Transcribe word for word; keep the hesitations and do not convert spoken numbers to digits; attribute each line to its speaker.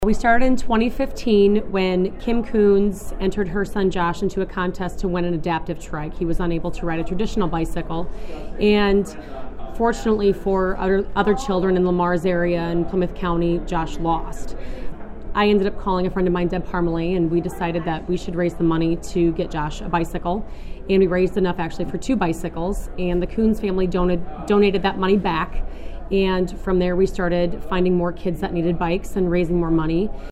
Speaker 1: We started in twenty fifteen when Kim Coons entered her son Josh into a contest to win an adaptive trike. He was unable to ride a traditional bicycle, and fortunately for other, other children in Lamar's area in Plymouth County, Josh lost. I ended up calling a friend of mine, Deb Parmalee, and we decided that we should raise the money to get Josh a bicycle. And we raised enough actually for two bicycles, and the Coons family donated, donated that money back. And from there we started finding more kids that needed bikes and raising more money.